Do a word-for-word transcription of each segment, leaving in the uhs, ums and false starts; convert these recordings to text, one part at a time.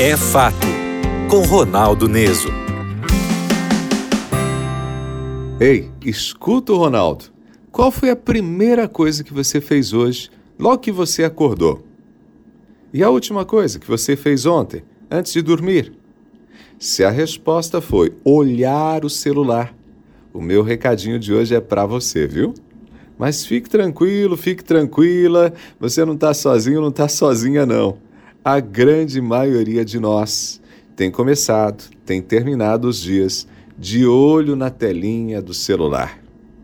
É Fato, com Ronaldo Neso. Ei, escuta o Ronaldo. Qual foi a primeira coisa que você fez hoje, logo que você acordou? E a última coisa que você fez ontem, antes de dormir? Se a resposta foi olhar o celular, o meu recadinho de hoje é para você, viu? Mas fique tranquilo, fique tranquila, você não está sozinho, não está sozinha não. A grande maioria de nós tem começado, tem terminado os dias de olho na telinha do celular.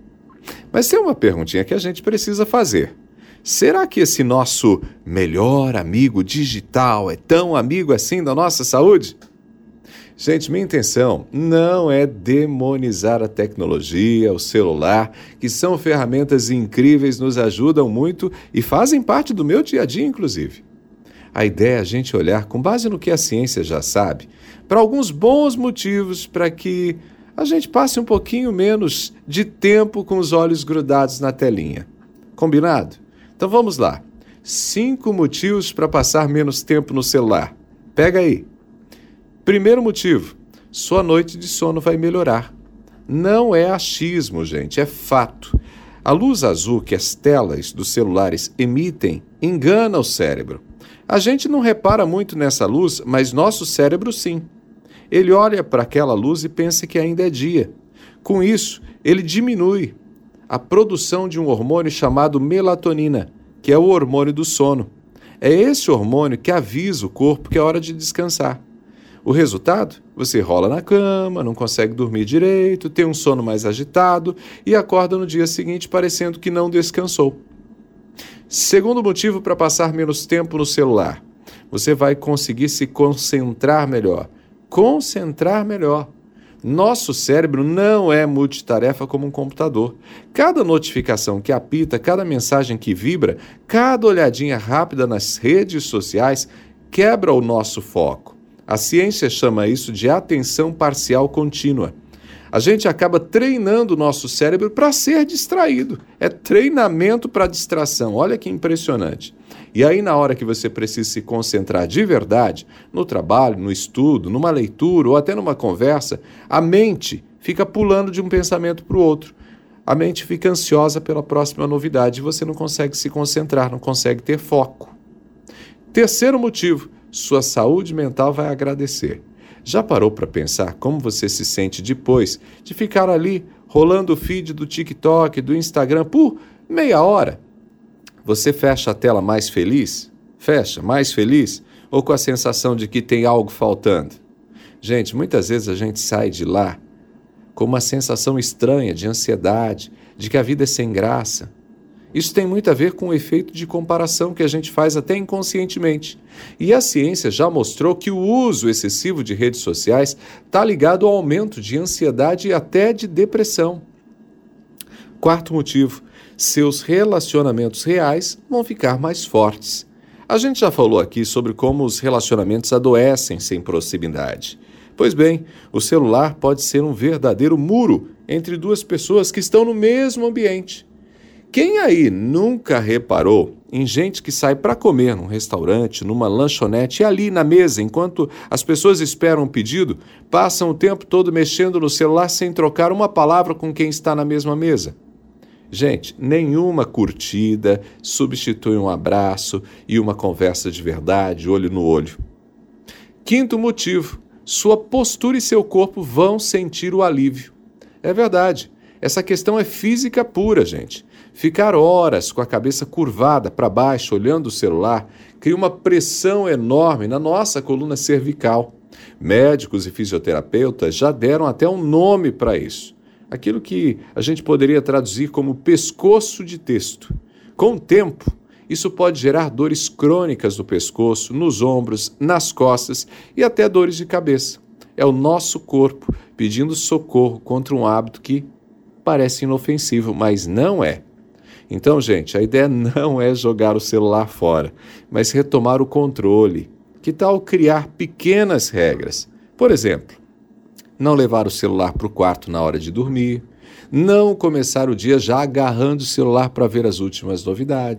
Mas tem uma perguntinha que a gente precisa fazer. Será que esse nosso melhor amigo digital é tão amigo assim da nossa saúde? Gente, minha intenção não é demonizar a tecnologia, o celular, que são ferramentas incríveis, nos ajudam muito e fazem parte do meu dia a dia, inclusive. A ideia é a gente olhar, com base no que a ciência já sabe, para alguns bons motivos para que a gente passe um pouquinho menos de tempo com os olhos grudados na telinha. Combinado? Então vamos lá. Cinco motivos para passar menos tempo no celular. Pega aí. Primeiro motivo, sua noite de sono vai melhorar. Não é achismo, gente, é fato. A luz azul que as telas dos celulares emitem engana o cérebro. A gente não repara muito nessa luz, mas nosso cérebro sim. Ele olha para aquela luz e pensa que ainda é dia. Com isso, ele diminui a produção de um hormônio chamado melatonina, que é o hormônio do sono. É esse hormônio que avisa o corpo que é hora de descansar. O resultado? Você rola na cama, não consegue dormir direito, tem um sono mais agitado e acorda no dia seguinte parecendo que não descansou. Segundo motivo para passar menos tempo no celular. Você vai conseguir se concentrar melhor. Concentrar melhor. Nosso cérebro não é multitarefa como um computador. Cada notificação que apita, cada mensagem que vibra, cada olhadinha rápida nas redes sociais quebra o nosso foco. A ciência chama isso de atenção parcial contínua. A gente acaba treinando o nosso cérebro para ser distraído. É treinamento para distração. Olha que impressionante. E aí, na hora que você precisa se concentrar de verdade, no trabalho, no estudo, numa leitura ou até numa conversa, a mente fica pulando de um pensamento para o outro. A mente fica ansiosa pela próxima novidade e você não consegue se concentrar, não consegue ter foco. Terceiro motivo, sua saúde mental vai agradecer. Já parou para pensar como você se sente depois de ficar ali rolando o feed do TikTok, do Instagram por meia hora? Você fecha a tela mais feliz? Fecha, mais feliz? Ou com a sensação de que tem algo faltando? Gente, muitas vezes a gente sai de lá com uma sensação estranha de ansiedade, de que a vida é sem graça. Isso tem muito a ver com o efeito de comparação que a gente faz até inconscientemente. E a ciência já mostrou que o uso excessivo de redes sociais está ligado ao aumento de ansiedade e até de depressão. Quarto motivo, seus relacionamentos reais vão ficar mais fortes. A gente já falou aqui sobre como os relacionamentos adoecem sem proximidade. Pois bem, o celular pode ser um verdadeiro muro entre duas pessoas que estão no mesmo ambiente. Quem aí nunca reparou em gente que sai para comer num restaurante, numa lanchonete e ali na mesa, enquanto as pessoas esperam um pedido, passam o tempo todo mexendo no celular sem trocar uma palavra com quem está na mesma mesa? Gente, nenhuma curtida substitui um abraço e uma conversa de verdade, olho no olho. Quinto motivo, sua postura e seu corpo vão sentir o alívio. É verdade, essa questão é física pura, gente. Ficar horas com a cabeça curvada para baixo, olhando o celular, cria uma pressão enorme na nossa coluna cervical. Médicos e fisioterapeutas já deram até um nome para isso. Aquilo que a gente poderia traduzir como pescoço de texto. Com o tempo, isso pode gerar dores crônicas no pescoço, nos ombros, nas costas e até dores de cabeça. É o nosso corpo pedindo socorro contra um hábito que parece inofensivo, mas não é. Então, gente, a ideia não é jogar o celular fora, mas retomar o controle. Que tal criar pequenas regras? Por exemplo, não levar o celular para o quarto na hora de dormir, não começar o dia já agarrando o celular para ver as últimas novidades,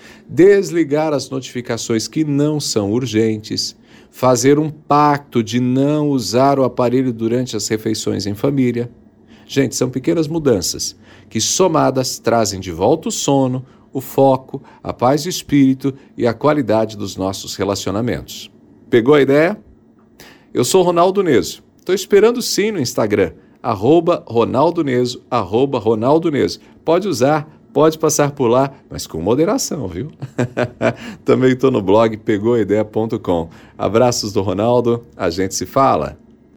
desligar as notificações que não são urgentes, fazer um pacto de não usar o aparelho durante as refeições em família. Gente, são pequenas mudanças que, somadas, trazem de volta o sono, o foco, a paz de espírito e a qualidade dos nossos relacionamentos. Pegou a ideia? Eu sou Ronaldo Neso. Estou esperando sim no Instagram, arroba Ronaldo Neso, arroba Ronaldo Neso. Pode usar, pode passar por lá, mas com moderação, viu? Também estou no blog pegou a ideia ponto com. Abraços do Ronaldo, a gente se fala.